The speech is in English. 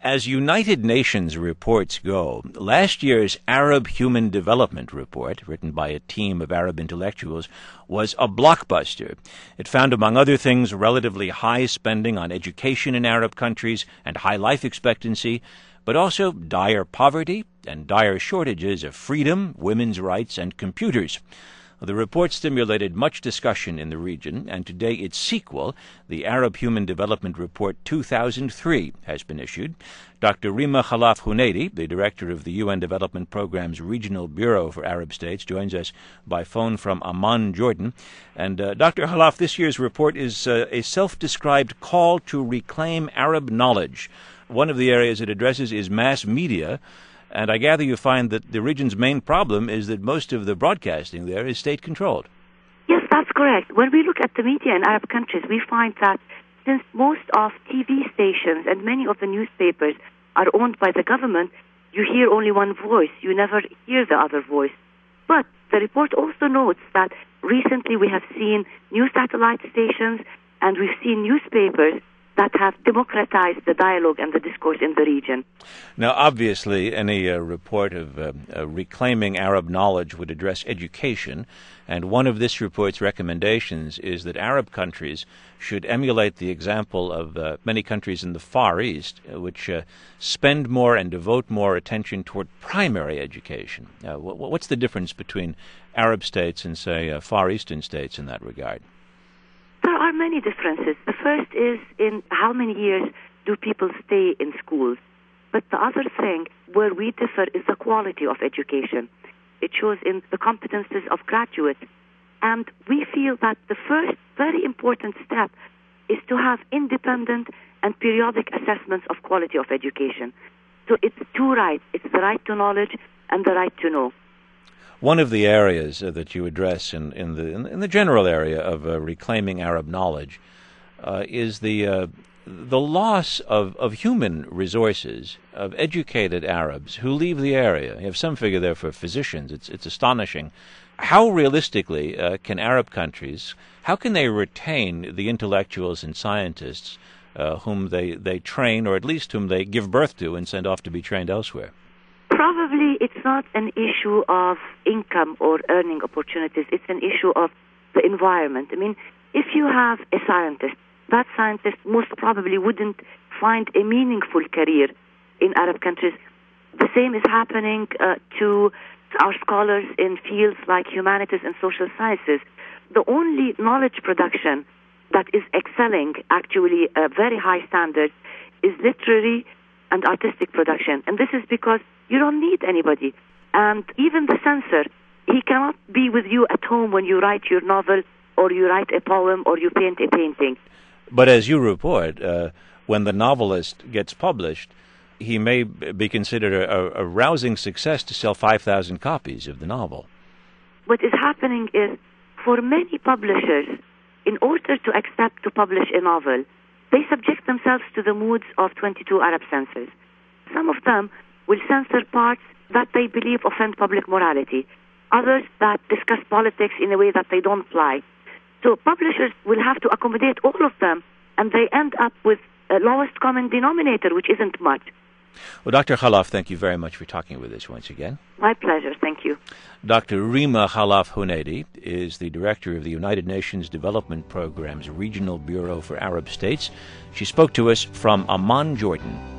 As United Nations reports go, last year's Arab Human Development Report, written by a team of Arab intellectuals, was a blockbuster. It found, among other things, relatively high spending on education in Arab countries and high life expectancy, but also dire poverty and dire shortages of freedom, women's rights, and computers. The report stimulated much discussion in the region, and today its sequel, the Arab Human Development Report 2003, has been issued. Dr. Rima Khalaf Huneidi, the director of the UN Development Programme's Regional Bureau for Arab States, joins us by phone from Amman, Jordan. And Dr. Khalaf, this year's report is a self-described call to reclaim Arab knowledge. One of the areas it addresses is mass media. And I gather you find that the region's main problem is that most of the broadcasting there is state-controlled. Yes, that's correct. When we look at the media in Arab countries, we find that since most of TV stations and many of the newspapers are owned by the government, you hear only one voice. You never hear the other voice. But the report also notes that recently we have seen new satellite stations and we've seen newspapers that have democratized the dialogue and the discourse in the region. Now, obviously, any report of reclaiming Arab knowledge would address education, and one of this report's recommendations is that Arab countries should emulate the example of many countries in the Far East, which spend more and devote more attention toward primary education. What's the difference between Arab states and, say, Far Eastern states in that regard? There are many differences. The first is in how many years do people stay in schools. But the other thing where we differ is the quality of education. It shows in the competences of graduates. And we feel that the first very important step is to have independent and periodic assessments of quality of education. So it's two rights. It's the right to knowledge and the right to know. One of the areas that you address in the general area of reclaiming Arab knowledge is the loss of human resources, of educated Arabs who leave the area. You have some figure there for physicians. It's astonishing. How realistically can Arab countries, how can they retain the intellectuals and scientists whom they train, or at least whom they give birth to and send off to be trained elsewhere? Probably it's not an issue of income or earning opportunities. It's an issue of the environment. I mean, if you have a scientist, that scientist most probably wouldn't find a meaningful career in Arab countries. The same is happening to our scholars in fields like humanities and social sciences. The only knowledge production that is excelling actually very high standards is literary and artistic production. And this is because you don't need anybody. And even the censor, he cannot be with you at home when you write your novel or you write a poem or you paint a painting. But as you report, when the novelist gets published, he may be considered a rousing success to sell 5,000 copies of the novel. What is happening is, for many publishers, in order to accept to publish a novel, they subject themselves to the moods of 22 Arab censors. Some of them will censor parts that they believe offend public morality, others that discuss politics in a way that they don't like. So publishers will have to accommodate all of them, and they end up with a lowest common denominator, which isn't much. Well, Dr. Khalaf, thank you very much for talking with us once again. My pleasure. Thank you. Dr. Rima Khalaf Huneidi is the director of the United Nations Development Programme's Regional Bureau for Arab States. She spoke to us from Amman, Jordan.